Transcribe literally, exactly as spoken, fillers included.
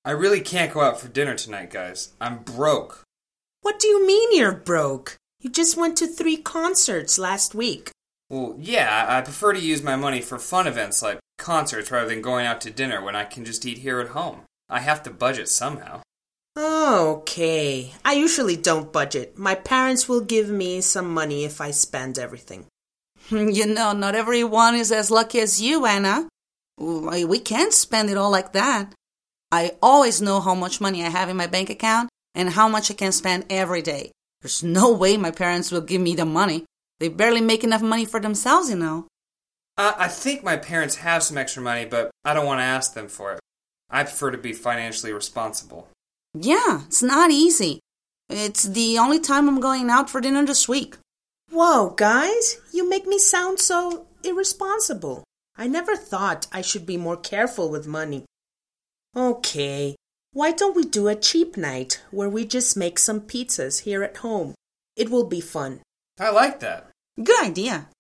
I really can't go out for dinner tonight, guys. I'm broke. What do you mean you're broke? You just went to three concerts last week. Well, yeah, I prefer to use my money for fun events like concerts rather than going out to dinner when I can just eat here at home. I have to budget somehow. Okay. I usually don't budget. My parents will give me some money if I spend everything. You know, not everyone is as lucky as you, Anna. We can't spend it all like that. I always know how much money I have in my bank account and how much I can spend every day. There's no way my parents will give me the money. They barely make enough money for themselves, you know. Uh, I think my parents have some extra money, but I don't want to ask them for it. I prefer to be financially responsible. Yeah, it's not easy. It's the only time I'm going out for dinner this week. Whoa, guys, you make me sound so irresponsible. I never thought I should be more careful with money. Okay, why don't we do a cheap night where we just make some pizzas here at home? It will be fun. I like that. Good idea.